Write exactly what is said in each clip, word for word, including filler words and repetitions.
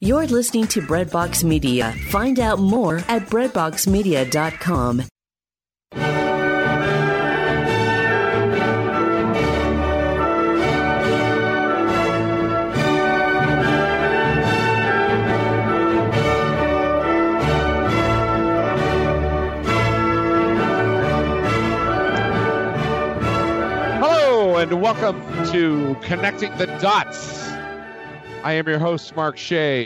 You're listening to Breadbox Media. Find out more at breadbox media dot com. Hello, and welcome to Connecting the Dots. I am your host, Mark Shea,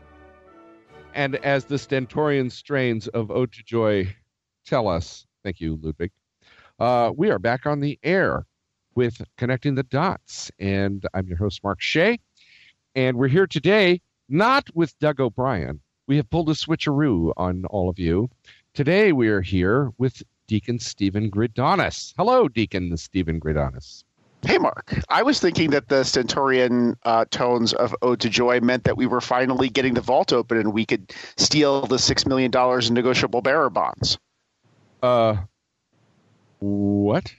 and as the stentorian strains of Ode to Joy tell us, thank you, Ludwig, uh, we are back on the air with Connecting the Dots, and I'm your host, Mark Shea, and we're here today not with Doug O'Brien. We have pulled a switcheroo on all of you. Today we are here with Deacon Stephen Gridonis. Hello, Deacon Stephen Gridonis. Hey, Mark. I was thinking that the stentorian uh, tones of Ode to Joy meant that we were finally getting the vault open and we could steal the six million dollars in negotiable bearer bonds. Uh, what?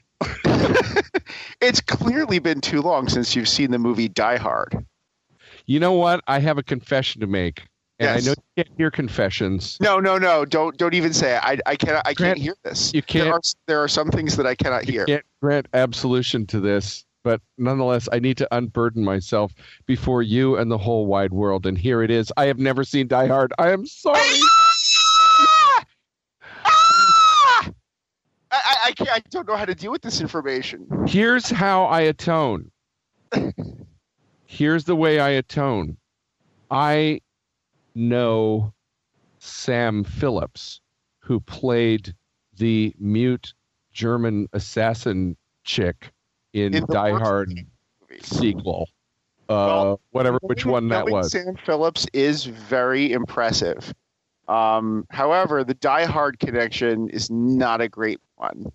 It's clearly been too long since you've seen the movie Die Hard. You know what? I have a confession to make. And Yes. I know you can't hear confessions. No, no, no. Don't don't even say it. I, I, cannot, I Grant, can't hear this. you can't- There are, there are some things that I cannot You hear. can't grant absolution to this, but nonetheless, I need to unburden myself before you and the whole wide world. And here it is. I have never seen Die Hard. I am sorry. Ah! Ah! I, I, I, can't, I don't know how to deal with this information. Here's how I atone. Here's the way I atone. I know Sam Phillips, who played the mute German assassin chick in, In the Die worst Hard movie. sequel. Uh, Well, whatever, which one that knowing was. Sam Phillips is very impressive. Um, however, the Die Hard connection is not a great one.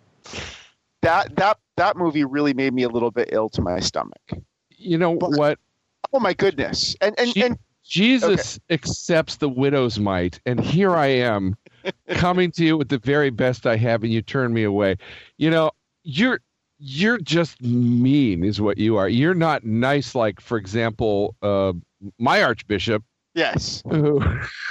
That that that movie really made me a little bit ill to my stomach. You know But- what? Oh my goodness! And and, Je- and Jesus accepts the widow's mite, and here I am coming to you with the very best I have, and you turn me away. You know, you're you're just mean, is what you are. You're not nice, like, for example, uh, my Archbishop, yes, who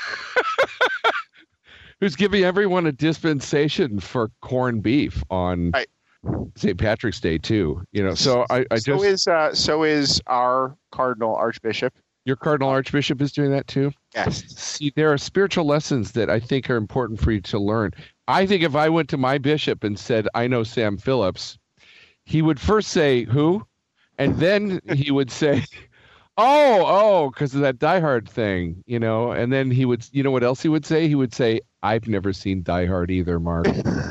who's giving everyone a dispensation for corned beef on Right. Saint Patrick's Day too. You know, so I, I so just is uh, so is our Cardinal Archbishop. your Cardinal Archbishop is doing that too. Yes, See, there are spiritual lessons that I think are important for you to learn. I think if I went to my bishop and said, I know Sam Phillips, he would first say, who? And then he would say, oh, oh, because of that Die Hard thing, you know? And then he would, you know what else he would say? He would say, I've never seen Die Hard either, Mark.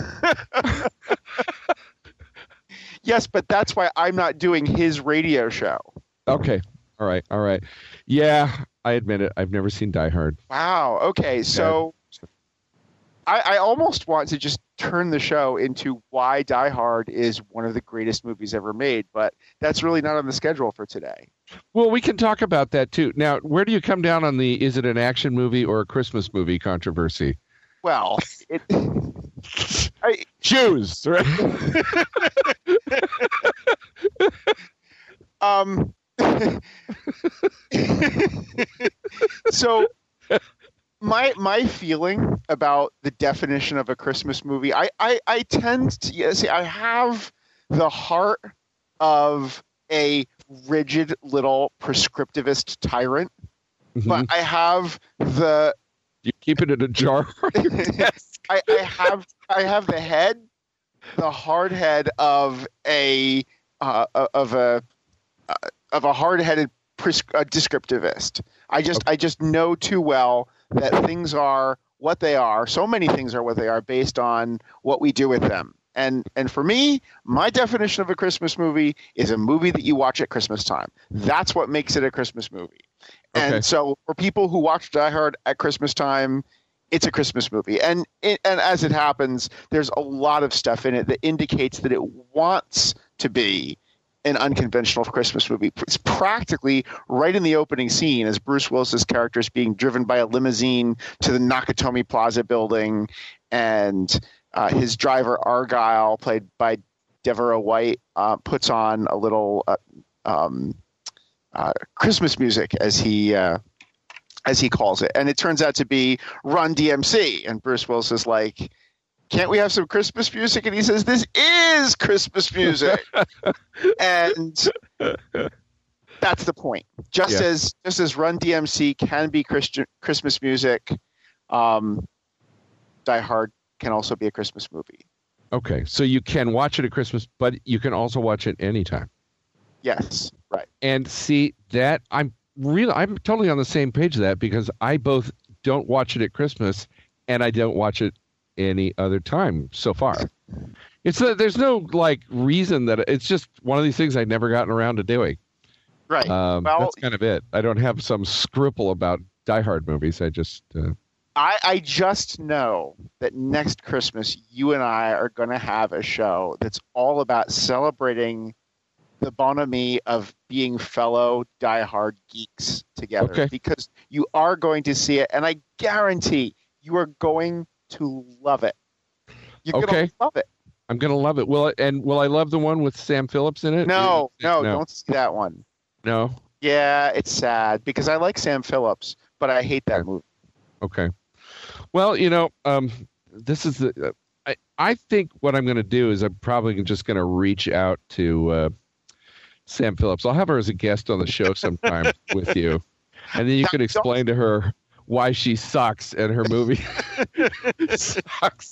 yes, but that's why I'm not doing his radio show. Okay. All right. All right. Yeah, I admit it. I've never seen Die Hard. Wow. Okay. So I, I almost want to just turn the show into why Die Hard is one of the greatest movies ever made, but that's really not on the schedule for today. Well, we can talk about that too. Now, where do you come down on the is it an action movie or a Christmas movie controversy? Well, it, I, Jews, right? um, so my my feeling about the definition of a Christmas movie, I I, I tend to yeah, see I have the heart of a rigid little prescriptivist tyrant, but I have the You keep it in a jar. Yes. I, I have I have the head, the hard head of a uh, of a uh, of a hard-headed pres- uh, descriptivist. I just I just know too well that things are what they are. So many things are what they are based on what we do with them. And and for me, my definition of a Christmas movie is a movie that you watch at Christmas time. That's what makes it a Christmas movie. And Okay. so for people who watch Die Hard at Christmas time, it's a Christmas movie. And it, and as it happens, there's a lot of stuff in it that indicates that it wants to be an unconventional Christmas movie. It's practically right in the opening scene as Bruce Willis's character is being driven by a limousine to the Nakatomi Plaza building, and uh, his driver Argyle, played by Deborah White, uh, puts on a little uh, um, uh, Christmas music as he uh, as he calls it. And it turns out to be Run D M C. And Bruce Willis is like, can't we have some Christmas music? And he says, this is Christmas music. And that's the point. Just Yeah. as just as Run D M C can be Christian Christmas music, um, Die Hard can also be a Christmas movie. Okay, so you can watch it at Christmas, but you can also watch it anytime. Yes, right. And see that I'm really I'm totally on the same page of that, because I both don't watch it at Christmas and I don't watch it any other time so far. It's a, there's no like reason that it's just one of these things I've never gotten around to doing. Right. Um, well, that's kind of it. I don't have some scruple about Die Hard movies. I just uh, I, I just know that next Christmas, you and I are going to have a show that's all about celebrating the bonhomie of being fellow Die Hard geeks together. Okay. Because you are going to see it, and I guarantee you are going to love it. You're Okay. going to love it. I'm gonna love it. Will it, and will I love the one with Sam Phillips in it? No, no, no, don't see that one. no. Yeah, it's sad because I like Sam Phillips, but I hate that movie. Okay. Well, you know, um, this is the. Uh, I I think what I'm going to do is I'm probably just going to reach out to uh, Sam Phillips. I'll have her as a guest on the show sometime with you, and then you could explain to her why she sucks and her movie sucks.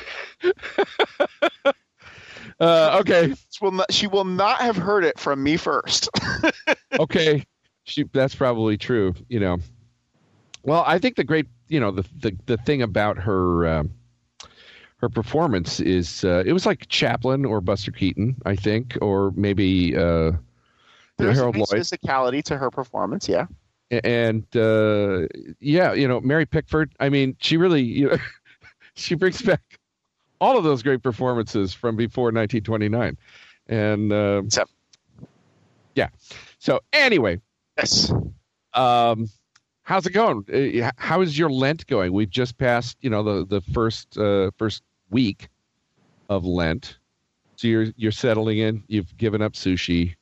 uh, okay. She will, not, she will not have heard it from me first. Okay. She, that's probably true. You know. Well, I think the great, you know, the the, the thing about her um, her performance is uh, it was like Chaplin or Buster Keaton, I think, or maybe uh, There's Harold a nice Lloyd. physicality to her performance, yeah. And uh, yeah, you know, Mary Pickford. I mean, she really, you know, she brings back all of those great performances from before nineteen twenty-nine, and uh, So, yeah. So anyway, yes. um, how's it going? Uh, How is your Lent going? We've just passed, you know, the the first uh, first week of Lent, so you're you're settling in. You've given up sushi.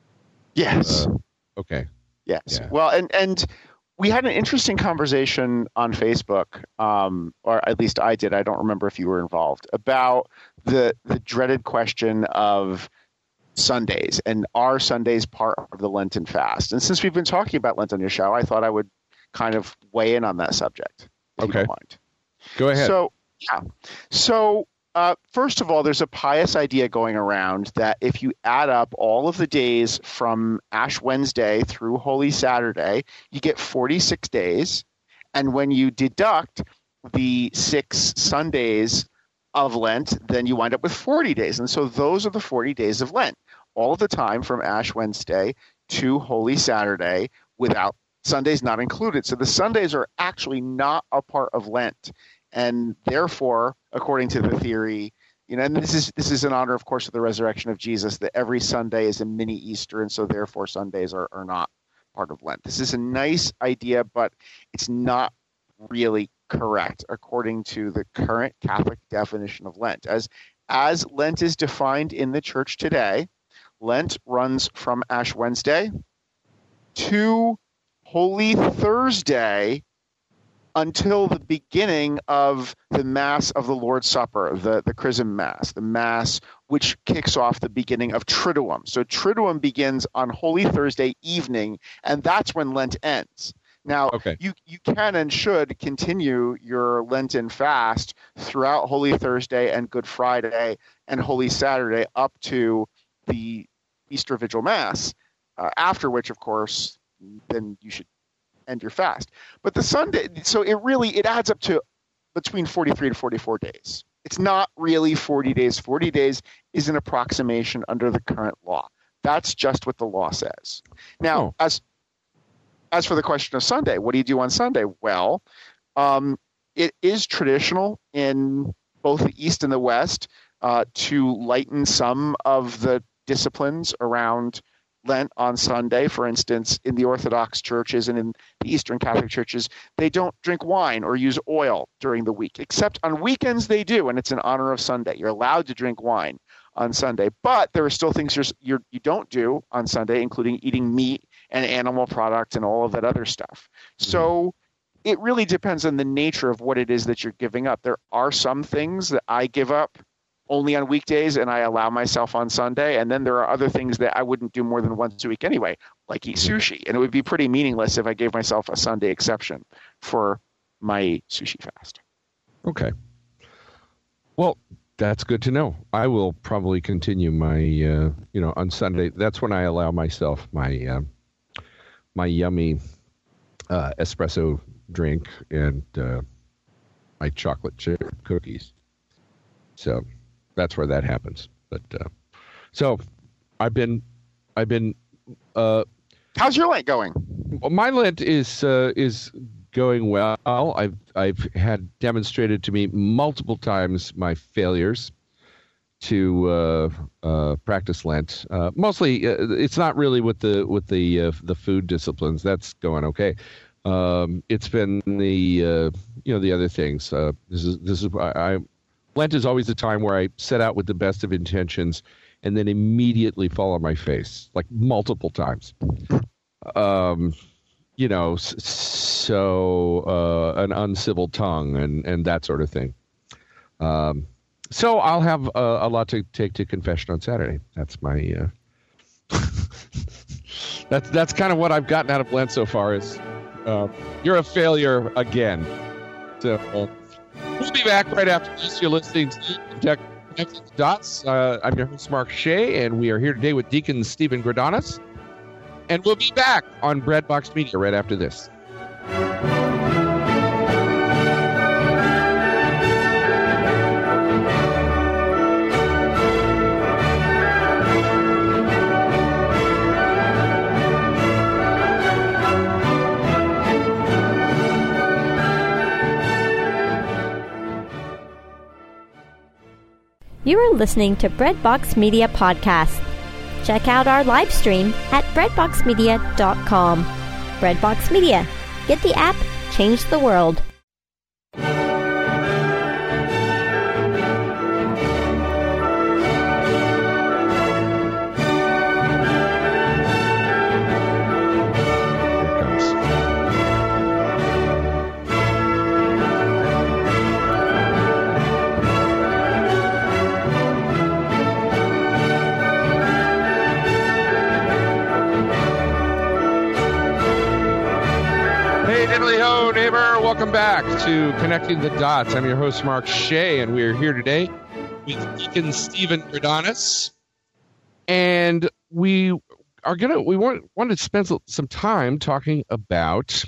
Yes. Uh, okay. Yes. Yeah. Well, and and we had an interesting conversation on Facebook, um, or at least I did. I don't remember if you were involved, about the the dreaded question of Sundays, and are Sundays part of the Lenten fast? And since we've been talking about Lent on your show, I thought I would kind of weigh in on that subject. If Okay. You don't mind. Go ahead. So yeah. So uh, first of all, there's a pious idea going around that if you add up all of the days from Ash Wednesday through Holy Saturday, you get forty-six days. And when you deduct the six Sundays of Lent, then you wind up with forty days. And so those are the forty days of Lent, all of the time from Ash Wednesday to Holy Saturday, without Sundays not included. So the Sundays are actually not a part of Lent. And therefore, according to the theory, you know, and this is this is in honor, of course, of the resurrection of Jesus, that every Sunday is a mini Easter, and so therefore Sundays are, are not part of Lent. This is a nice idea, but it's not really correct according to the current Catholic definition of Lent. As as Lent is defined in the church today, Lent runs from Ash Wednesday to Holy Thursday until the beginning of the Mass of the Lord's Supper, the, the Chrism Mass, the Mass which kicks off the beginning of Triduum. So Triduum begins on Holy Thursday evening, and that's when Lent ends. Now, Okay. you, you can and should continue your Lenten fast throughout Holy Thursday and Good Friday and Holy Saturday up to the Easter Vigil Mass, uh, after which, of course, then you should end your fast. But the Sunday, so it really, it adds up to between forty-three to forty-four days. It's not really forty days. forty days is an approximation under the current law. That's just what the law says. Now, Oh. as as for the question of Sunday, what do you do on Sunday? Well, um, it is traditional in both the East and the West uh, to lighten some of the disciplines around Lent on Sunday. For instance, in the Orthodox churches and in the Eastern Catholic churches, they don't drink wine or use oil during the week, except on weekends they do, and it's in honor of Sunday. You're allowed to drink wine on Sunday, but there are still things you're, you're, you don't do on Sunday, including eating meat and animal products and all of that other stuff. So it really depends on the nature of what it is that you're giving up. There are some things that I give up only on weekdays and I allow myself on Sunday. And then there are other things that I wouldn't do more than once a week anyway, like eat sushi. And it would be pretty meaningless if I gave myself a Sunday exception for my sushi fast. Okay. Well, that's good to know. I will probably continue my, uh, you know, on Sunday. That's when I allow myself my, uh, my yummy uh, espresso drink and uh, my chocolate chip cookies. So that's where that happens. But uh, so I've been, I've been. Uh, How's your Lent going? Well, my Lent is uh, is going well. I've I've had demonstrated to me multiple times my failures to uh, uh, practice Lent. Uh, mostly, uh, it's not really with the with the uh, the food disciplines. That's going okay. Um, it's been the uh, you know the other things. Uh, this is this is I, I Lent is always a time where I set out with the best of intentions and then immediately fall on my face, like multiple times. Um, you know, so uh, an uncivil tongue and, and that sort of thing. Um, so I'll have a, a lot to take to confession on Saturday. That's my uh, that's that's kind of what I've gotten out of Lent so far. Is uh, you're a failure again. So. Uh, We'll be back right after this. You're listening to Connecting the Dots. Uh, I'm your host, Mark Shea, and we are here today with Deacon Stephen Gradanas. And we'll be back on Breadbox Media right after this. You are listening to Breadbox Media Podcast. Check out our live stream at breadbox media dot com. Breadbox Media. Get the app, change the world. Welcome back to Connecting the Dots. I'm your host, Mark Shea, and we are here today with Deacon Stephen Gradanas. And we are gonna we want wanted to spend some time talking about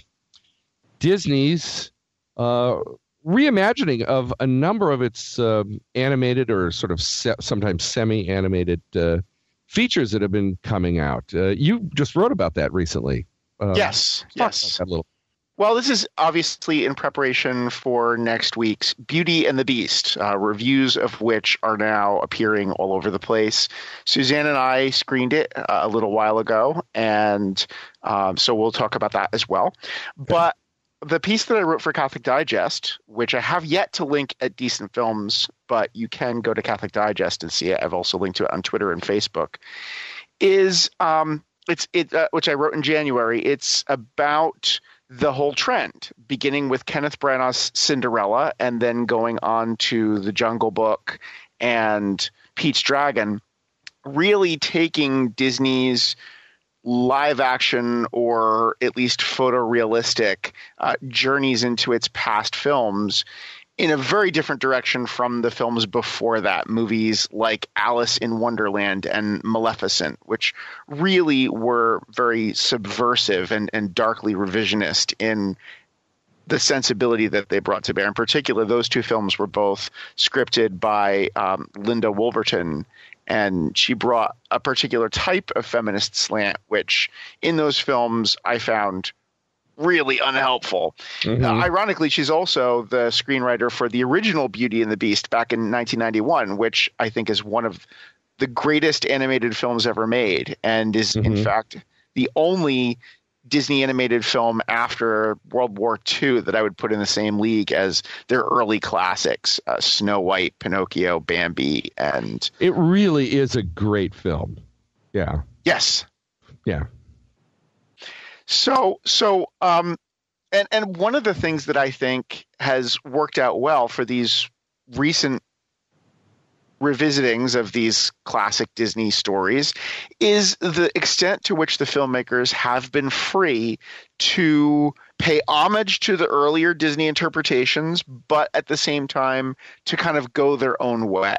Disney's uh, reimagining of a number of its um, animated or sort of se- sometimes semi-animated uh, features that have been coming out. Uh, you just wrote about that recently. Uh, yes, yes. About that a little. Well, this is obviously in preparation for next week's Beauty and the Beast, uh, reviews of which are now appearing all over the place. Suzanne and I screened it uh, a little while ago, and um, so we'll talk about that as well. Okay. But the piece that I wrote for Catholic Digest, which I have yet to link at Decent Films, but you can go to Catholic Digest and see it. I've also linked to it on Twitter and Facebook, is um, it's it uh, which I wrote in January. It's about the whole trend, beginning with Kenneth Branagh's Cinderella and then going on to The Jungle Book and Pete's Dragon, really taking Disney's live action or at least photorealistic uh, journeys into its past films in a very different direction from the films before that, movies like Alice in Wonderland and Maleficent, which really were very subversive and, and darkly revisionist in the sensibility that they brought to bear. In particular, those two films were both scripted by um, Linda Wolverton, and she brought a particular type of feminist slant, which in those films I found really unhelpful. Mm-hmm. Uh, ironically, she's also the screenwriter for the original Beauty and the Beast back in nineteen ninety-one, which I think is one of the greatest animated films ever made, and is mm-hmm. in fact the only Disney animated film after World War Two that I would put in the same league as their early classics, uh, Snow White, Pinocchio, Bambi, and it really is a great film. Yeah. Yes. Yeah. So, so um, And and one of the things that I think has worked out well for these recent revisitings of these classic Disney stories is the extent to which the filmmakers have been free to pay homage to the earlier Disney interpretations, but at the same time to kind of go their own way.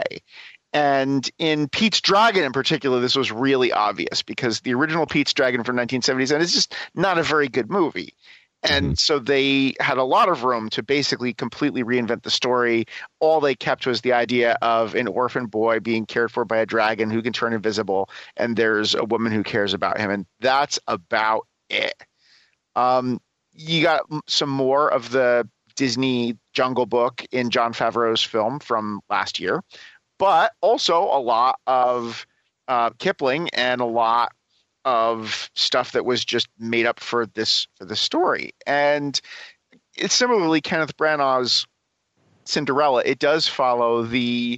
And in Pete's Dragon in particular, this was really obvious because the original Pete's Dragon from nineteen seventy-seven is just not a very good movie. And mm-hmm. so they had a lot of room to basically completely reinvent the story. All they kept was the idea of an orphan boy being cared for by a dragon who can turn invisible, and there's a woman who cares about him, and that's about it. Um, you got some more of the Disney Jungle Book in Jon Favreau's film from last year, but also a lot of uh, Kipling and a lot of stuff that was just made up for this for the story. And it's similarly Kenneth Branagh's Cinderella. It does follow the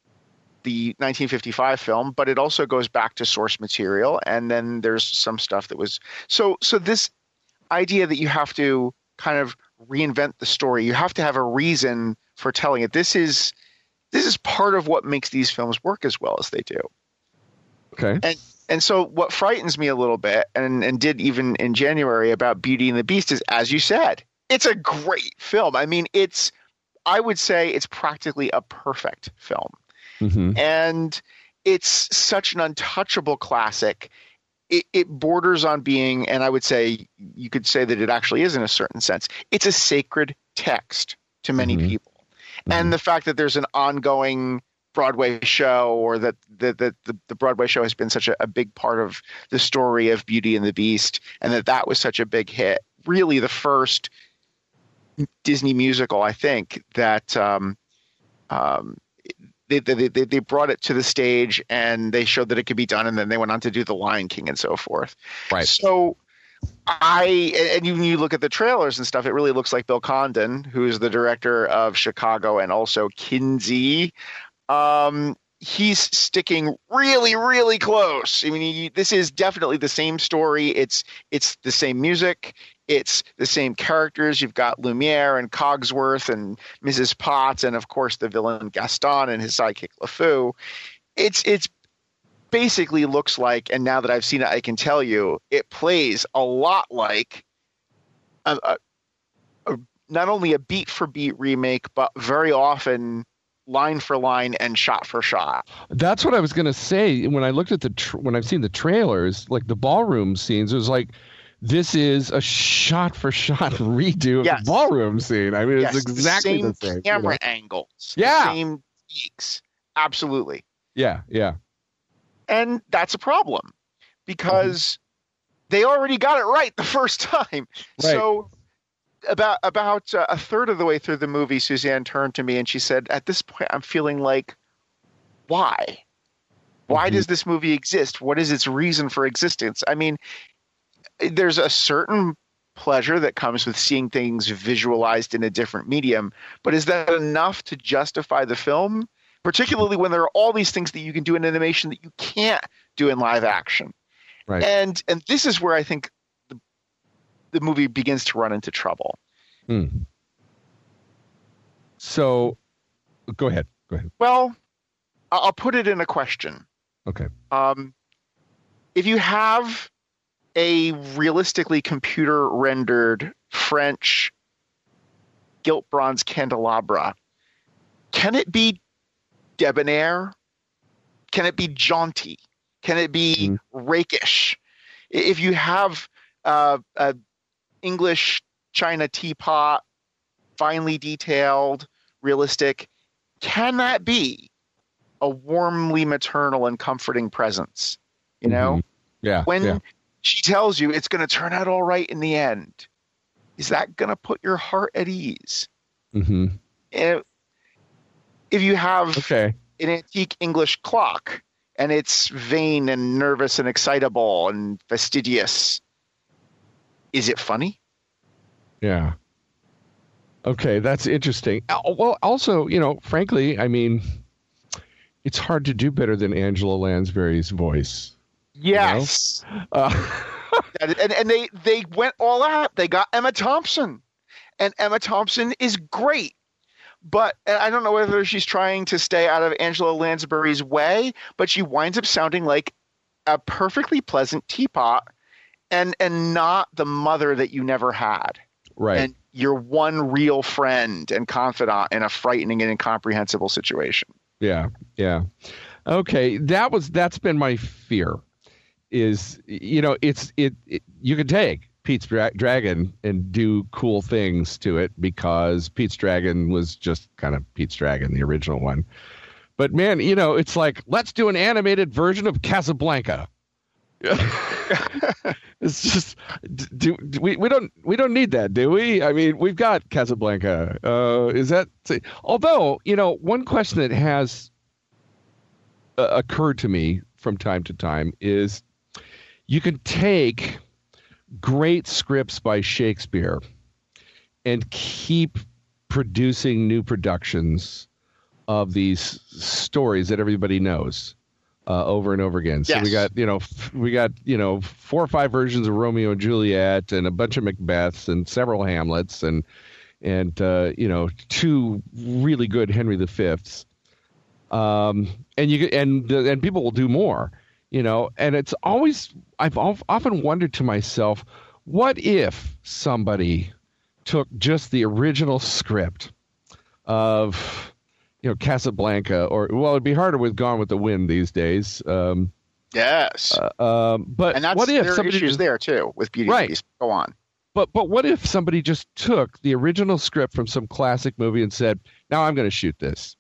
the nineteen fifty-five film, but it also goes back to source material. And then there's some stuff that was so so this idea that you have to kind of reinvent the story, you have to have a reason for telling it. This is this is part of what makes these films work as well as they do. Okay. And And so what frightens me a little bit, and, and did even in January, about Beauty and the Beast is, as you said, it's a great film. I mean, it's, I would say it's practically a perfect film. Mm-hmm. And it's such an untouchable classic. It, it borders on being, and I would say, you could say that it actually is in a certain sense, it's a sacred text to many mm-hmm. people. Mm-hmm. And the fact that there's an ongoing Broadway show, or that the, the, the, the Broadway show has been such a, a big part of the story of Beauty and the Beast, and that that was such a big hit. Really the first Disney musical, I think, that um, um, they, they, they, they brought it to the stage and they showed that it could be done, and then they went on to do The Lion King and so forth. Right. So I, and you, you look at the trailers and stuff, it really looks like Bill Condon, who is the director of Chicago and also Kinsey. Um, he's sticking really, really close. I mean, he, this is definitely the same story. It's it's the same music. It's the same characters. You've got Lumiere and Cogsworth and Missus Potts, and of course the villain Gaston and his sidekick LeFou. It's it's basically looks like, and now that I've seen it, I can tell you, it plays a lot like a, a, a, not only a beat for beat remake, but very often line for line and shot for shot. That's what I was going to say. When I looked at the, tra- when I've seen the trailers, like the ballroom scenes, it was like, this is a shot for shot redo yes. of the ballroom scene. I mean, yes, it's exactly the same. The same camera you know? angles. Yeah. The same takes. Absolutely. Yeah. Yeah. And that's a problem because mm-hmm. they already got it right the first time. Right. So About about uh, a third of the way through the movie, Suzanne turned to me and she said, at this point, I'm feeling like, why? Why mm-hmm. does this movie exist? What is its reason for existence? I mean, there's a certain pleasure that comes with seeing things visualized in a different medium, but is that enough to justify the film? Particularly when there are all these things that you can do in animation that you can't do in live action. Right. And and this is where I think the movie begins to run into trouble. Hmm. So go ahead. Go ahead. Well, I'll put it in a question. Okay. Um, if you have a realistically computer rendered French gilt bronze candelabra, can it be debonair? Can it be jaunty? Can it be mm. rakish? If you have uh, a English china teapot, finely detailed, realistic, can that be a warmly maternal and comforting presence? You know? Mm-hmm. Yeah. When yeah. she tells you it's going to turn out all right in the end, is that going to put your heart at ease? Mm-hmm. If, if you have okay. an antique English clock and it's vain and nervous and excitable and fastidious, is it funny? Yeah. Okay, that's interesting. Well, also, you know, frankly, I mean, it's hard to do better than Angela Lansbury's voice. Yes. You know? uh, and, and they they went all out. They got Emma Thompson, and Emma Thompson is great. But and I don't know whether she's trying to stay out of Angela Lansbury's way, but she winds up sounding like a perfectly pleasant teapot, and and not the mother that you never had. Right. And your one real friend and confidant in a frightening and incomprehensible situation. Yeah, yeah. Okay, that was that's been my fear. Is you know it's it, it you can take Pete's Dra- Dragon and do cool things to it because Pete's Dragon was just kind of Pete's Dragon, the original one. But man, you know, it's like, let's do an animated version of Casablanca. It's just, do, do we we don't we don't need that, do we? I mean, we've got Casablanca. Uh, is that although you know one question that has uh, occurred to me from time to time is you can take great scripts by Shakespeare and keep producing new productions of these stories that everybody knows uh, over and over again. So yes. we got, you know, f- we got, you know, four or five versions of Romeo and Juliet and a bunch of Macbeths and several Hamlets and, and, uh, you know, two really good Henry the Fifths. Um, and you and, and people will do more, you know, and it's always, I've often wondered to myself, what if somebody took just the original script of, you know, Casablanca, or well, it'd be harder with Gone with the Wind these days. Um, yes, uh, um, but and that's what if there are somebody issues just, there too with Beauty right. and the Beast. Go on. But but what if somebody just took the original script from some classic movie and said, "Now I'm going to shoot this,"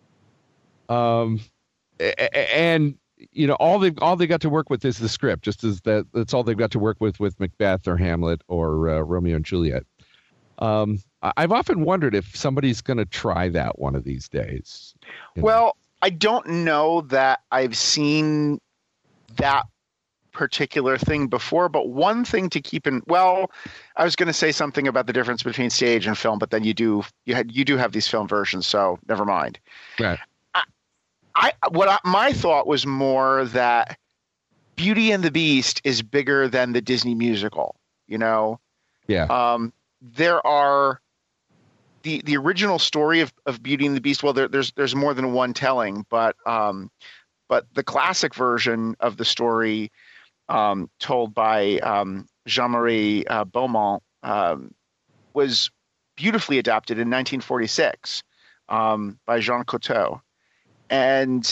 um, and you know, all they all they got to work with is the script. Just as that, that's all they've got to work with with Macbeth or Hamlet or uh, Romeo and Juliet. Um, I've often wondered if somebody's going to try that one of these days. You know? Well, I don't know that I've seen that particular thing before, but one thing to keep in, well, I was going to say something about the difference between stage and film, but then you do, you had, you do have these film versions. So never mind. Right. I, I what I, my thought was more that Beauty and the Beast is bigger than the Disney musical, you know? Yeah. Um, there are the the original story of, of Beauty and the Beast. Well, there, there's there's more than one telling, but um, but the classic version of the story, um, told by um, Jean-Marie uh, Beaumont, um, was beautifully adapted in nineteen forty-six um, by Jean Cocteau, and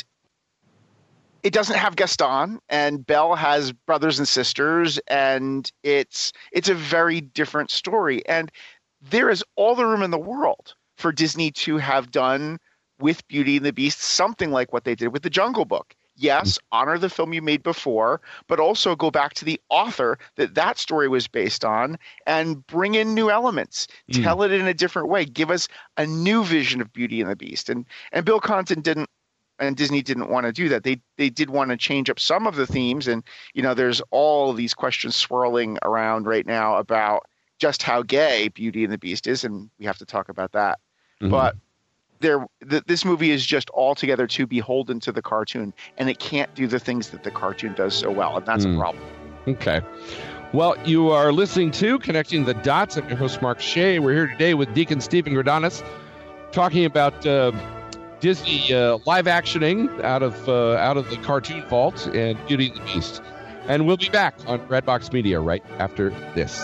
it doesn't have Gaston, and Belle has brothers and sisters, and it's it's a very different story. And there is all the room in the world for Disney to have done with Beauty and the Beast something like what they did with The Jungle Book. Yes, honor the film you made before, but also go back to the author that that story was based on and bring in new elements. Mm. Tell it in a different way. Give us a new vision of Beauty and the Beast. And and Bill Conti didn't, and Disney didn't want to do that. They they did want to change up some of the themes. And, you know, there's all these questions swirling around right now about just how gay Beauty and the Beast is, and we have to talk about that. Mm-hmm. But there, th- this movie is just altogether too beholden to the cartoon, and it can't do the things that the cartoon does so well, and that's mm. a problem. Okay. Well, you are listening to Connecting the Dots. I'm your host, Mark Shea. We're here today with Deacon Stephen Gradanis, talking about uh, Disney uh, live-actioning out of uh, out of the cartoon vault and Beauty and the Beast. And we'll be back on Redbox Media right after this.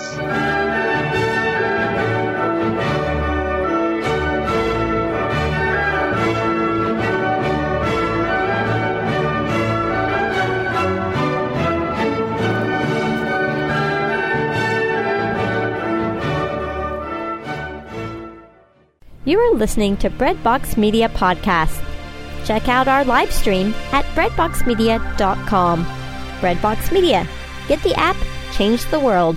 You are listening to Breadbox Media Podcast. Check out our live stream at breadbox media dot com. Breadbox Media. Get the app, change the world.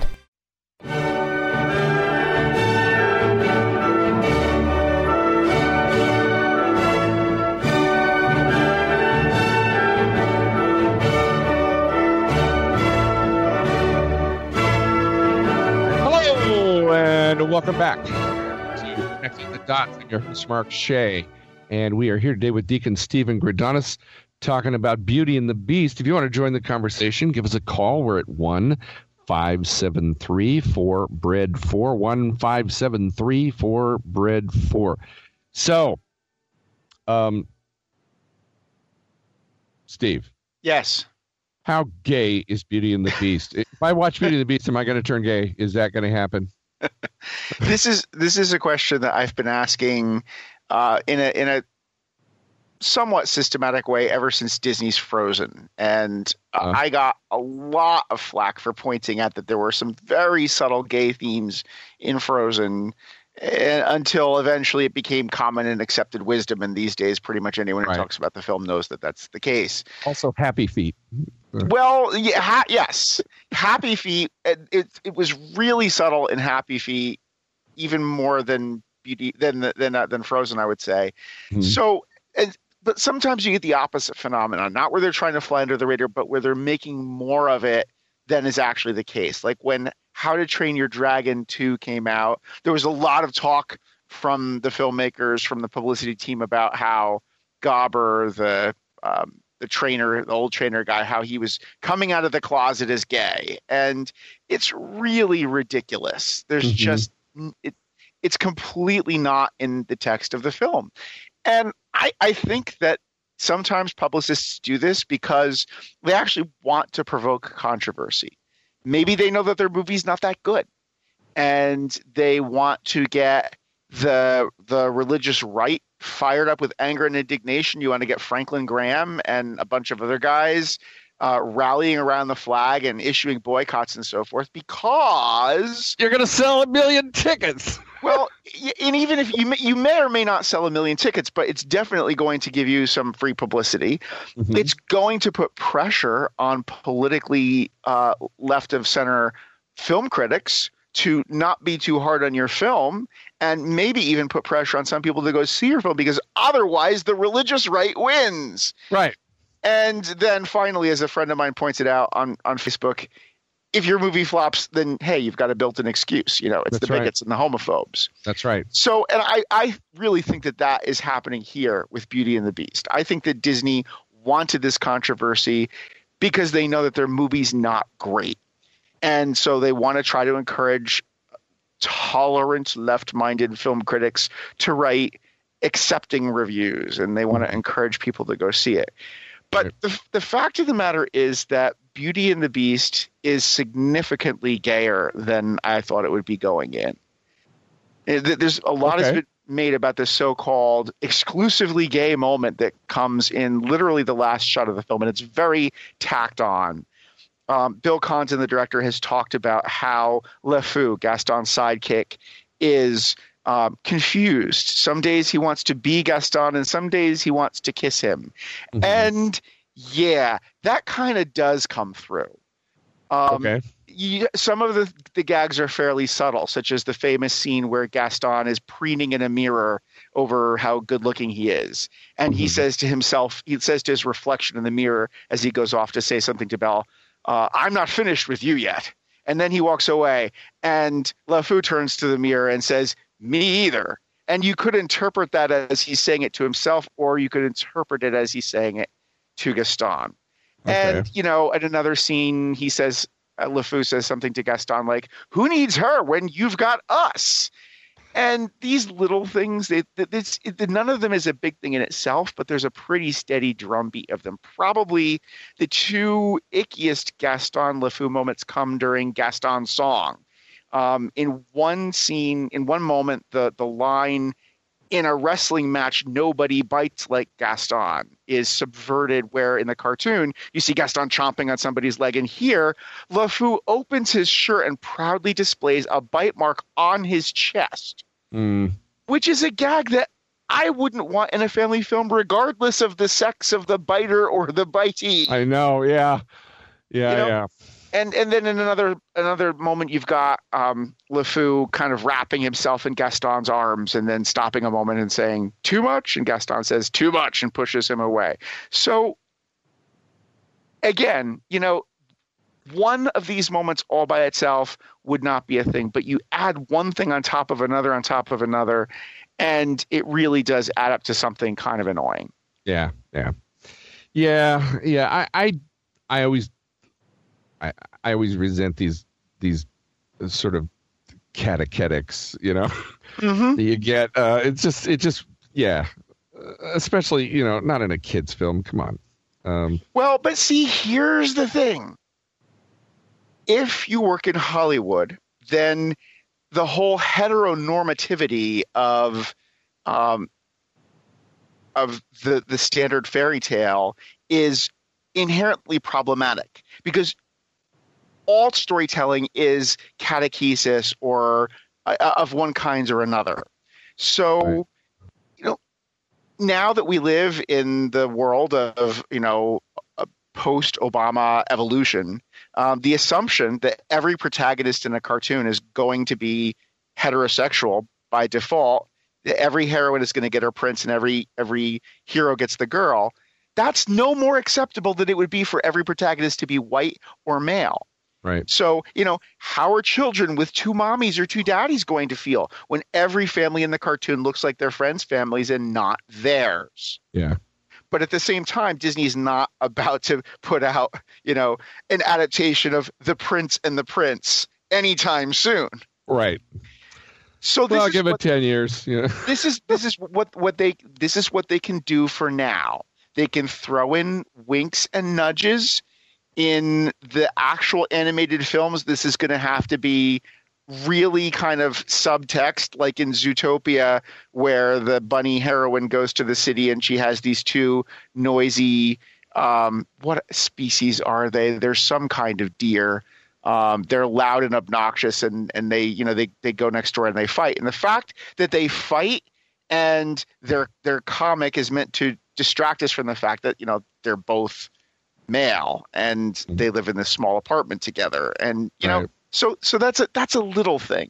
Hello, and welcome back to Connecting the Dots. I'm your host, Mark Shea, and we are here today with Deacon Stephen Gradanis, talking about Beauty and the Beast. If you want to join the conversation, give us a call. We're at one five seven three four bread four one five seven three four bread four. So, um, Steve. Yes. How gay is Beauty and the Beast? If I watch Beauty and the Beast, am I going to turn gay? Is that going to happen? This is this is a question that I've been asking uh, in a in a somewhat systematic way ever since Disney's Frozen, and uh, uh, I got a lot of flack for pointing out that there were some very subtle gay themes in Frozen, and, until eventually it became common and accepted wisdom. And these days, pretty much anyone who right. talks about the film knows that that's the case. Also, Happy Feet. Well, yeah, ha- yes, Happy Feet. It, it it was really subtle in Happy Feet, even more than Beauty than than uh, than Frozen, I would say. Mm-hmm. So, and, but sometimes you get the opposite phenomenon, not where they're trying to fly under the radar, but where they're making more of it than is actually the case. Like when How to Train Your Dragon two came out, there was a lot of talk from the filmmakers, from the publicity team about how Gobber, the um, the trainer, the old trainer guy, how he was coming out of the closet as gay. And it's really ridiculous. There's mm-hmm. just, it, it's completely not in the text of the film. And I, I think that sometimes publicists do this because they actually want to provoke controversy. Maybe they know that their movie's not that good and they want to get the the religious right fired up with anger and indignation. You want to get Franklin Graham and a bunch of other guys uh, rallying around the flag and issuing boycotts and so forth because you're going to sell a million tickets. Well, and even if you may, you may or may not sell a million tickets, but it's definitely going to give you some free publicity. Mm-hmm. It's going to put pressure on politically uh, left of center film critics to not be too hard on your film, and maybe even put pressure on some people to go see your film because otherwise the religious right wins. Right. And then finally, as a friend of mine pointed out on, on Facebook, if your movie flops, then, hey, you've got a built-in excuse. You know, it's That's the bigots right. and the homophobes. That's right. So, and I, I really think that that is happening here with Beauty and the Beast. I think that Disney wanted this controversy because they know that their movie's not great. And so they want to try to encourage tolerant, left-minded film critics to write accepting reviews, and they want to encourage people to go see it. But the, the fact of the matter is that Beauty and the Beast is significantly gayer than I thought it would be going in. There's a lot okay. of it made about the so-called exclusively gay moment that comes in literally the last shot of the film, and it's very tacked on. Um, Bill Condon, the director, has talked about how LeFou, Gaston's sidekick, is um, confused. Some days he wants to be Gaston, and some days he wants to kiss him. Mm-hmm. And yeah, that kind of does come through. Um, okay. You, some of the, the gags are fairly subtle, such as the famous scene where Gaston is preening in a mirror over how good looking he is. And mm-hmm. he says to himself, he says to his reflection in the mirror as he goes off to say something to Belle, Uh, I'm not finished with you yet. And then he walks away, and LeFou turns to the mirror and says, me either. And you could interpret that as he's saying it to himself, or you could interpret it as he's saying it to Gaston. Okay. And, you know, at another scene, he says, uh, LeFou says something to Gaston like, who needs her when you've got us? And these little things, they, it's, it, none of them is a big thing in itself, but there's a pretty steady drumbeat of them. Probably the two ickiest Gaston LeFou moments come during Gaston's song. Um, in one scene, in one moment, the, the line, in a wrestling match, nobody bites like Gaston, is subverted, where in the cartoon, you see Gaston chomping on somebody's leg. And here, LeFou opens his shirt and proudly displays a bite mark on his chest. Mm. Which is a gag that I wouldn't want in a family film, regardless of the sex of the biter or the bitee. I know, yeah, yeah, you know? yeah. And and then in another another moment, you've got um, LeFou kind of wrapping himself in Gaston's arms and then stopping a moment and saying, "Too much?" And Gaston says, "Too much," and pushes him away. So again, you know, one of these moments all by itself would not be a thing, but you add one thing on top of another on top of another, and it really does add up to something kind of annoying. Yeah, yeah, yeah, yeah. I, I, I always, I, I always resent these these sort of catechetics, you know, Mm-hmm. that you get. Uh, it's just, it just, yeah, especially, you know, not in a kid's film. Come on. Um, Well, but see, here's the thing. If you work in Hollywood, then the whole heteronormativity of um, of the, the standard fairy tale is inherently problematic because all storytelling is catechesis or uh, of one kind or another. So, Right. you know, now that we live in the world of, you know, a post-Obama evolution, um, the assumption that every protagonist in a cartoon is going to be heterosexual by default, that every heroine is going to get her prince and every every hero gets the girl, that's no more acceptable than it would be for every protagonist to be white or male. right. So, you know, how are children with two mommies or two daddies going to feel when every family in the cartoon looks like their friends' families and not theirs? Yeah. But at the same time, Disney's not about to put out, you know, an adaptation of The Prince and the Prince anytime soon. Right. So this Well, I'll is give it what, ten years. You know? this is this is what what they this is what they can do for now. They can throw in winks and nudges. In the actual animated films, this is going to have to be really kind of subtext, like in Zootopia, where the bunny heroine goes to the city and she has these two noisy, um, what species are they? They're some kind of deer. Um, they're loud and obnoxious, and, and they, you know, they, they go next door and they fight. And the fact that they fight and their their comic is meant to distract us from the fact that, you know, they're both male and they live in this small apartment together, and you know, Right. so so that's a that's a little thing.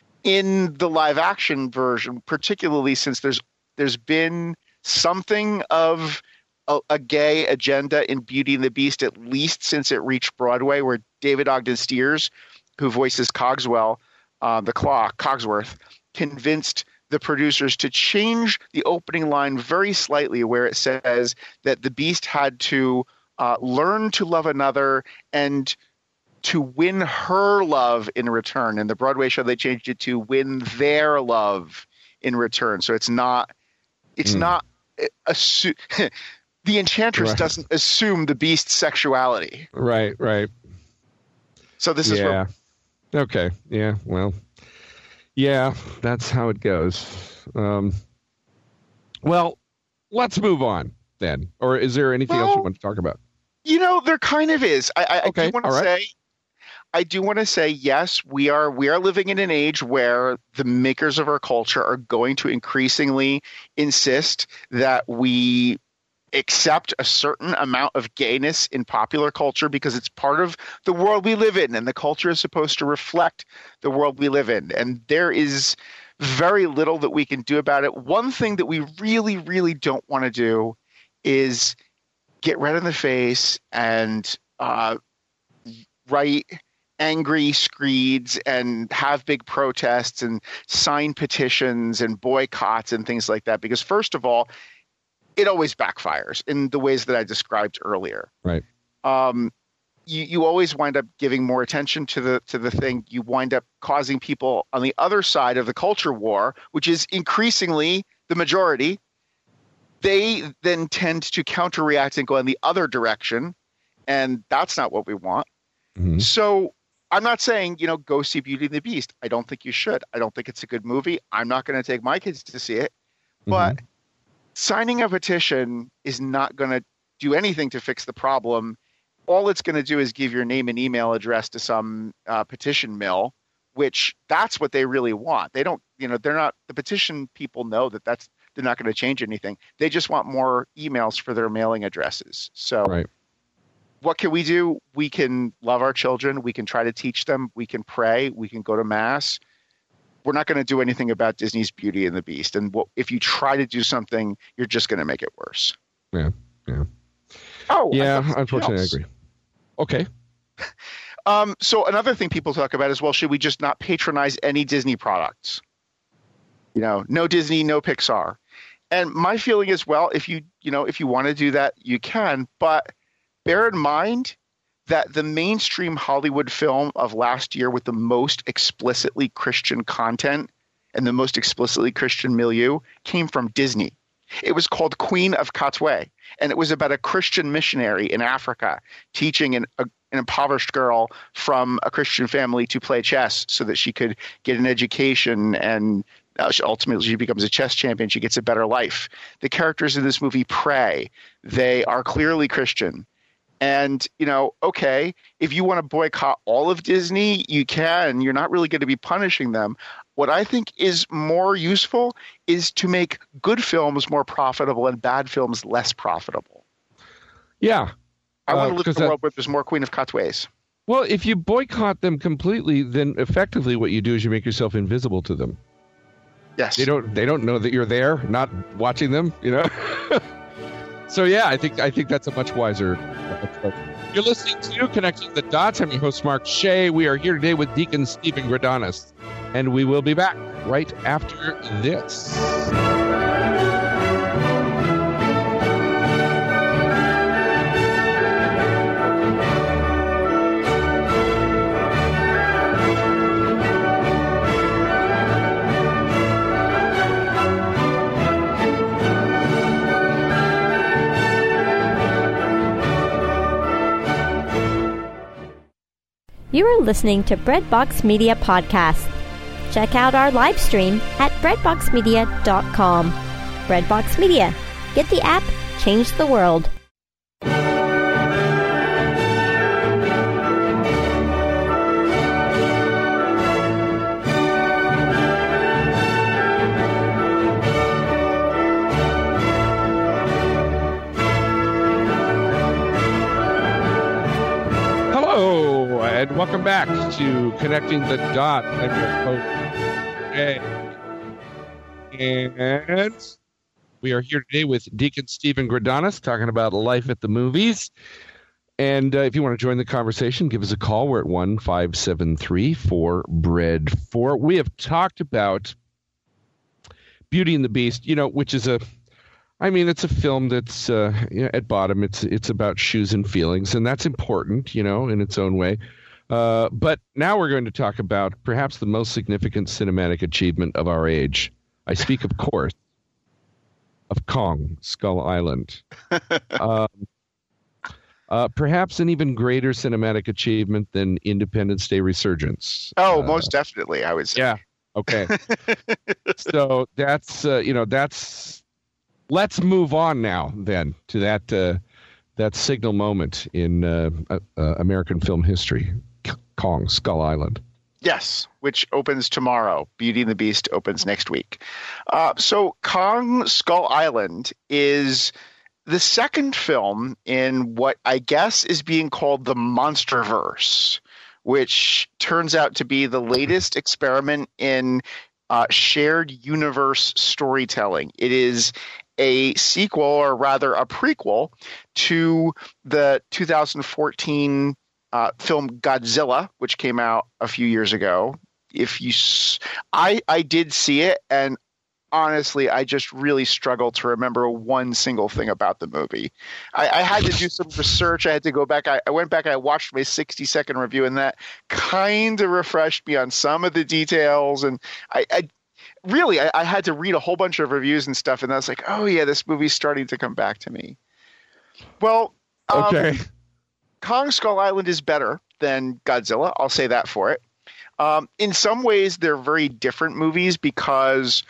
In the live action version, particularly since there's there's been something of a, a gay agenda in Beauty and the Beast, at least since it reached Broadway, where David Ogden Stiers, who voices Cogswell, uh, the Claw, Cogsworth, convinced the producers to change the opening line very slightly, where it says that the Beast had to uh, learn to love another and to win her love in return. In the Broadway show, they changed it to win their love in return. So it's not, it's Mm. not assu- the Enchantress Right. doesn't assume the Beast's sexuality. Right. Right. So this is Yeah. where Okay. Yeah. Well. Yeah. That's how it goes. Um, well, let's move on then. Or is there anything else you Well, want to talk about? You know, there kind of is. I, I, Okay, I do want to all right. say, I do want to say, yes, we are we are living in an age where the makers of our culture are going to increasingly insist that we accept a certain amount of gayness in popular culture because it's part of the world we live in, and the culture is supposed to reflect the world we live in. And there is very little that we can do about it. One thing that we really, really don't want to do is get red in the face and uh, write angry screeds and have big protests and sign petitions and boycotts and things like that. Because first of all, it always backfires in the ways that I described earlier. Right. Um, you, you always wind up giving more attention to the to the thing. You wind up causing people on the other side of the culture war, which is increasingly the majority. They then tend to counter-react and go in the other direction, and that's not what we want. Mhm. So I'm not saying, you know, go see Beauty and the Beast. I don't think you should. I don't think it's a good movie. I'm not going to take my kids to see it. But Mhm. signing a petition is not going to do anything to fix the problem. All it's going to do is give your name and email address to some uh, petition mill, which that's what they really want. They don't, you know, they're not, the petition people know that that's, they're not going to change anything. They just want more emails for their mailing addresses. So Right. what can we do? We can love our children. We can try to teach them. We can pray. We can go to mass. We're not going to do anything about Disney's Beauty and the Beast. And what, if you try to do something, you're just going to make it worse. Yeah. Yeah. Oh, I Yeah. thought something Unfortunately, else. I agree. Okay. Um, so another thing people talk about is, well, should we just not patronize any Disney products? You know, no Disney, no Pixar. And my feeling is, well, if you, you know, if you want to do that, you can. But bear in mind that the mainstream Hollywood film of last year with the most explicitly Christian content and the most explicitly Christian milieu came from Disney. It was called Queen of Katwe, and it was about a Christian missionary in Africa teaching an, a, an impoverished girl from a Christian family to play chess so that she could get an education, and uh, she, ultimately she becomes a chess champion. She gets a better life. The characters in this movie pray. They are clearly Christian. And, you know, okay, if you want to boycott all of Disney, you can. You're not really going to be punishing them. What I think is more useful is to make good films more profitable and bad films less profitable. Yeah. I want uh, to live in a world where there's more Queen of Katwe's. Well, if you boycott them completely, then effectively what you do is you make yourself invisible to them. Yes. They don't they don't know that you're there, not watching them, you know? So yeah, I think I think that's a much wiser approach. You're listening to Connecting the Dots. I'm your host, Mark Shea. We are here today with Deacon Stephen Gradanis, and we will be back right after this. You are listening to Breadbox Media Podcast. Check out our live stream at breadbox media dot com. Breadbox Media. Get the app, change the world. And welcome back to Connecting the Dots. I'm your host, Jay. And we are here today with Deacon Stephen Gradanis talking about life at the movies. And uh, if you want to join the conversation, give us a call. We're at one five seven three four bread four. We have talked about Beauty and the Beast, you know, which is a I mean, it's a film that's uh, you know, at bottom, it's it's about shoes and feelings, and that's important, you know, in its own way. Uh, but now we're going to talk about perhaps the most significant cinematic achievement of our age. I speak, of course, of Kong, Skull Island. um, uh, perhaps an even greater cinematic achievement than Independence Day Resurgence. Oh, uh, most definitely, I would say. Yeah. Okay. So that's uh, you know that's. Let's move on now, then, to that uh, that signal moment in uh, uh, American film history, Kong, Skull Island. Yes, which opens tomorrow. Beauty and the Beast opens next week. Uh, so Kong, Skull Island is the second film in what I guess is being called the Monsterverse, which turns out to be the latest experiment in uh, shared universe storytelling. It is a sequel, or rather a prequel, to the two thousand fourteen uh, film Godzilla, which came out a few years ago. If you, I I did see it, and honestly, I just really struggled to remember one single thing about the movie. I, I had to do some research. I had to go back. I, I went back. I watched my sixty second review, and that kind of refreshed me on some of the details. And I. I Really, I, I had to read a whole bunch of reviews and stuff, and I was like, oh, yeah, this movie's starting to come back to me. Well, um, okay. Kong Skull Island is better than Godzilla. I'll say that for it. Um, in some ways, they're very different movies because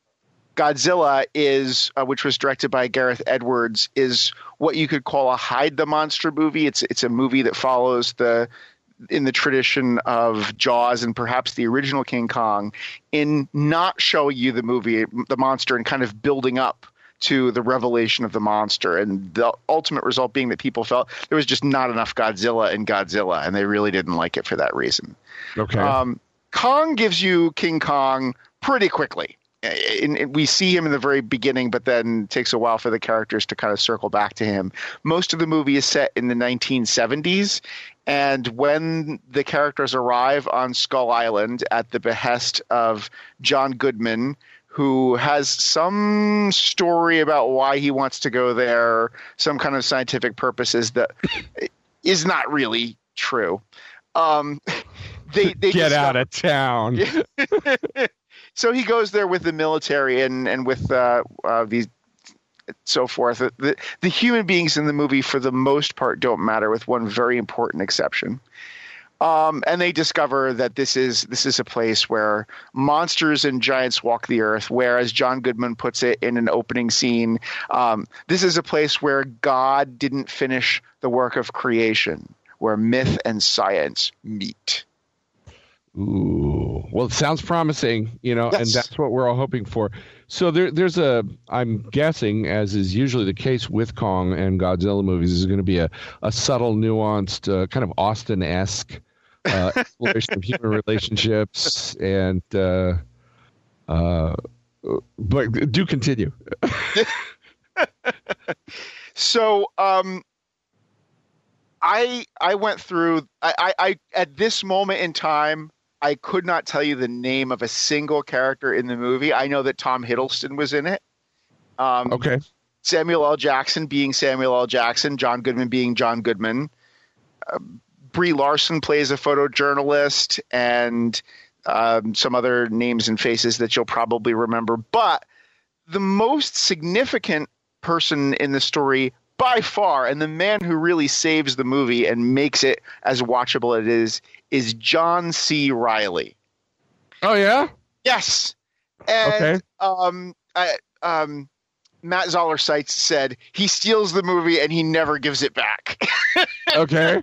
Godzilla is, uh, which was directed by Gareth Edwards, is what you could call a hide the monster movie. It's it's a movie that follows the in the tradition of Jaws and perhaps the original King Kong, in not showing you the movie, the monster, and kind of building up to the revelation of the monster. And the ultimate result being that people felt there was just not enough Godzilla in Godzilla, and they really didn't like it for that reason. Okay. Um, Kong gives you King Kong pretty quickly. In, in, we see him in the very beginning, but then it takes a while for the characters to kind of circle back to him. Most of the movie is set in the nineteen seventies, and when the characters arrive on Skull Island at the behest of John Goodman, who has some story about why he wants to go there, some kind of scientific purposes that is not really true. Um, they they get discover- out of town. So he goes there with the military and and with uh, uh, these so forth. The, the human beings in the movie, for the most part, don't matter, with one very important exception. Um, and they discover that this is this is a place where monsters and giants walk the earth, where, as John Goodman puts it in an opening scene, um, this is a place where God didn't finish the work of creation, where myth and science meet. Ooh, well, it sounds promising, you know, Yes. and that's what we're all hoping for. So there, there's a, I'm guessing, as is usually the case with Kong and Godzilla movies, is going to be a, a subtle, nuanced, uh, kind of Austin-esque uh, exploration of human relationships, and uh, uh, but do continue. So, um, I I went through. I, I, I at this moment in time, I could not tell you the name of a single character in the movie. I know that Tom Hiddleston was in it. Um, Okay. Samuel L. Jackson being Samuel L. Jackson, John Goodman being John Goodman. Uh, Brie Larson plays a photojournalist, and um, some other names and faces that you'll probably remember. But the most significant person in the story by far, and the man who really saves the movie and makes it as watchable as it is, is John C. Reilly. Oh yeah. Yes. And Okay. um, I, um, Matt Zoller Seitz said he steals the movie and he never gives it back. Okay.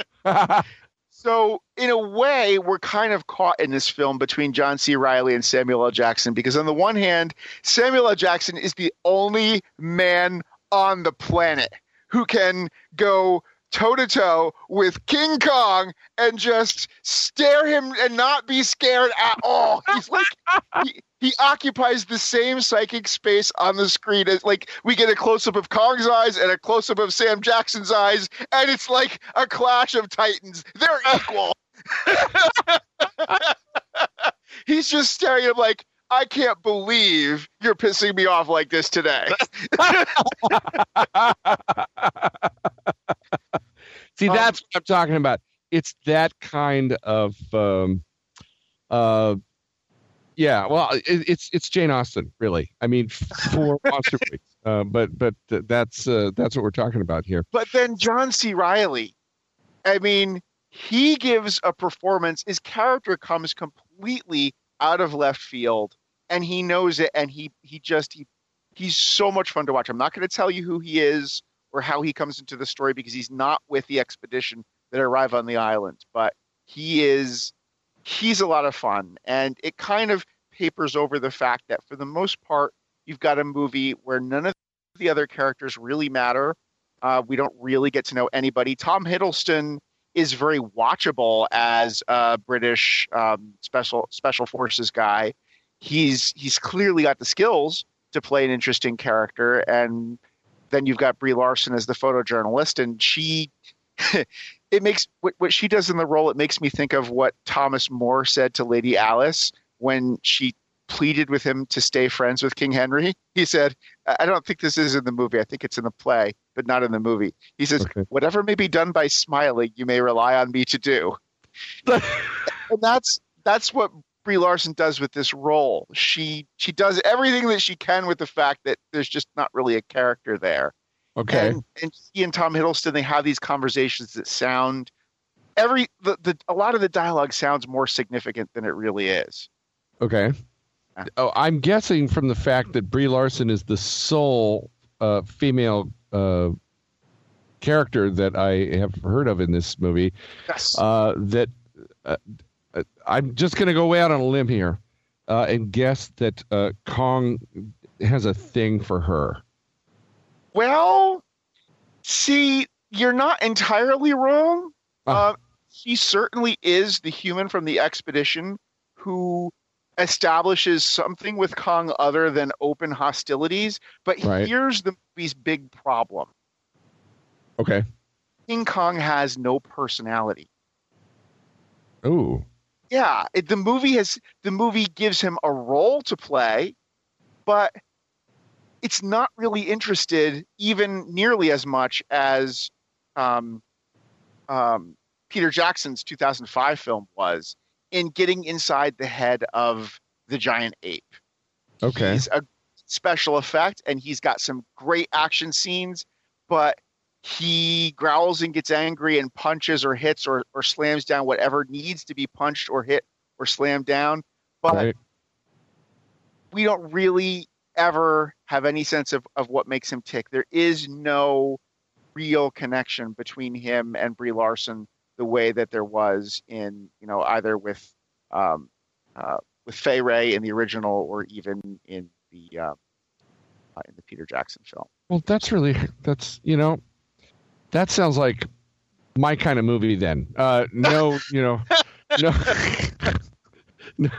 So in a way, we're kind of caught in this film between John C. Reilly and Samuel L. Jackson, because on the one hand, Samuel L. Jackson is the only man on the planet who can go toe-to-toe with King Kong and just stare him and not be scared at all. He's like, he, he occupies the same psychic space on the screen as, like, we get a close-up of Kong's eyes and a close-up of Sam Jackson's eyes, and it's like a clash of titans. They're equal. He's just staring at him like, I can't believe you're pissing me off like this today. See, Um, that's what I'm talking about. It's that kind of, um, uh, yeah. Well, it, it's it's Jane Austen, really. I mean, for monster movies. Uh, but but that's uh, that's what we're talking about here. But then John C. Reilly, I mean, he gives a performance. His character comes completely out of left field, and he knows it. And he he just he he's so much fun to watch. I'm not going to tell you who he is or how he comes into the story, because he's not with the expedition that arrive on the island. But he is he's a lot of fun, and it kind of papers over the fact that for the most part, you've got a movie where none of the other characters really matter. Uh, we don't really get to know anybody. Tom Hiddleston is very watchable as a British um, special special forces guy. He's he's clearly got the skills to play an interesting character. And then you've got Brie Larson as the photojournalist, and she it makes what, what she does in the role. It makes me think of what Thomas More said to Lady Alice when she pleaded with him to stay friends with King Henry. He said, I don't think this is in the movie. I think it's in the play, but not in the movie. He says, Okay. Whatever may be done by smiling, you may rely on me to do. And that's that's what Brie Larson does with this role. She she does everything that she can with the fact that there's just not really a character there. Okay. And, and he and Tom Hiddleston, they have these conversations that sound every the, the a lot of the dialogue sounds more significant than it really is. Okay. Oh, I'm guessing from the fact that Brie Larson is the sole uh, female uh, character that I have heard of in this movie, Yes. uh, that uh, uh, I'm just going to go way out on a limb here uh, and guess that uh, Kong has a thing for her. Well, see, you're not entirely wrong. Ah. Uh, he certainly is the human from the expedition who establishes something with Kong other than open hostilities. But Right. here's the movie's big problem. Okay. King Kong has no personality. Ooh. Yeah, it, the movie has the movie gives him a role to play, but it's not really interested even nearly as much as um, um, Peter Jackson's two thousand five film was in getting inside the head of the giant ape. Okay. He's a special effect, and he's got some great action scenes, but he growls and gets angry and punches or hits or, or slams down whatever needs to be punched or hit or slammed down. But Right. we don't really ever have any sense of, of what makes him tick. There is no real connection between him and Brie Larson the way that there was in, you know, either with um, uh, with Fay Wray in the original or even in the uh, uh, in the Peter Jackson film. Well, that's really, that's, you know, that sounds like my kind of movie then. Uh, no, you know, no. no.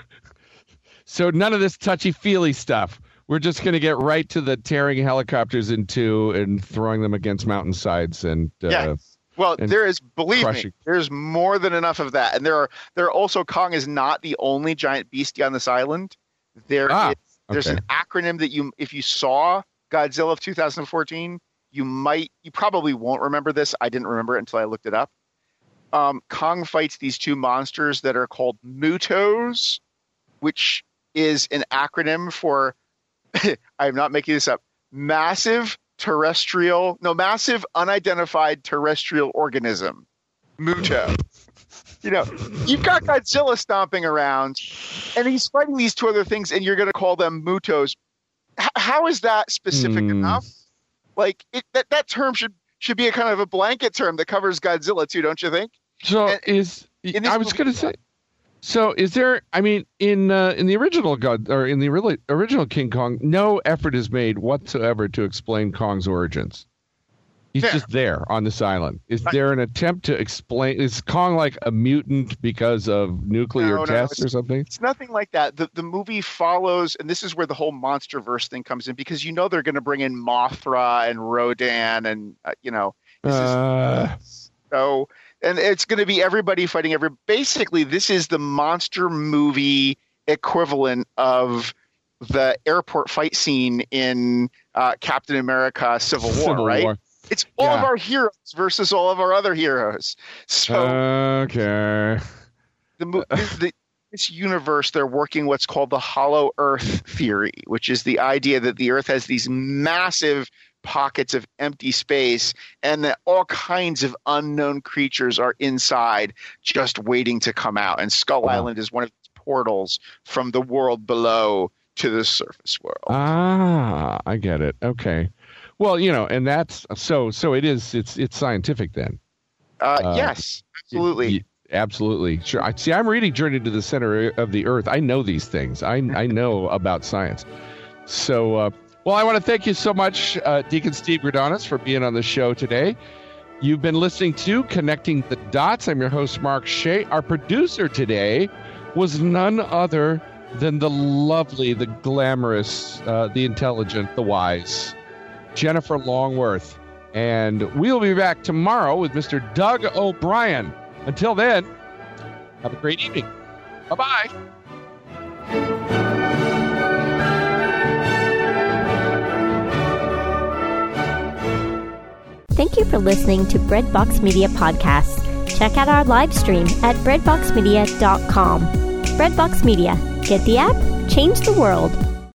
So none of this touchy-feely stuff. We're just going to get right to the tearing helicopters in two and throwing them against mountainsides and uh, Yeah. Well, and there is, believe crushing. me, there's more than enough of that. And there are, there are also, Kong is not the only giant beastie on this island. There Ah, is, there's okay. an acronym that you, if you saw Godzilla of two thousand fourteen, you might, you probably won't remember this. I didn't remember it until I looked it up. Um, Kong fights these two monsters that are called MUTOs, which is an acronym for, I'm not making this up, massive terrestrial, no, massive unidentified terrestrial organism, MUTO. You know, you've got Godzilla stomping around, and he's fighting these two other things, and you're going to call them MUTOs. H- how is that specific Hmm. enough? Like, it, that, that term should should be a kind of a blanket term that covers Godzilla too, don't you think? So And- is in this I was movie- going to say. So is there? I mean, in uh, in the original God or in the really original King Kong, no effort is made whatsoever to explain Kong's origins. He's Fair. just there on this island. Is Right. there an attempt to explain? Is Kong like a mutant because of nuclear No, no, tests it's- or something? It's nothing like that. The the movie follows, and this is where the whole MonsterVerse thing comes in, because you know they're going to bring in Mothra and Rodan, and uh, you know, this Uh, is so, and it's going to be everybody fighting every. Basically, this is the monster movie equivalent of the airport fight scene in uh, Captain America: Civil War, Civil right? War. It's all of Yeah. our heroes versus all of our other heroes. So. Okay. the, mo- the this universe, they're working what's called the Hollow Earth theory, which is the idea that the Earth has these massive pockets of empty space and that all kinds of unknown creatures are inside just waiting to come out. And Skull Wow. Island is one of these portals from the world below to the surface world. Ah, I get it. Okay. Well, you know, and that's so. So it is. It's it's scientific then. Uh, uh, yes, absolutely. Y- absolutely. Sure. I see. I'm reading Journey to the Center of the Earth. I know these things. I I know about science. So, uh, well, I want to thank you so much, uh, Deacon Steve Gridonis, for being on the show today. You've been listening to Connecting the Dots. I'm your host, Mark Shea. Our producer today was none other than the lovely, the glamorous, uh, the intelligent, the wise, Jennifer Longworth. And we'll be back tomorrow with Mister Doug O'Brien. Until then, have a great evening. Bye-bye. Thank you for listening to Breadbox Media Podcasts. Check out our live stream at breadbox media dot com. Breadbox Media. Get the app, change the world.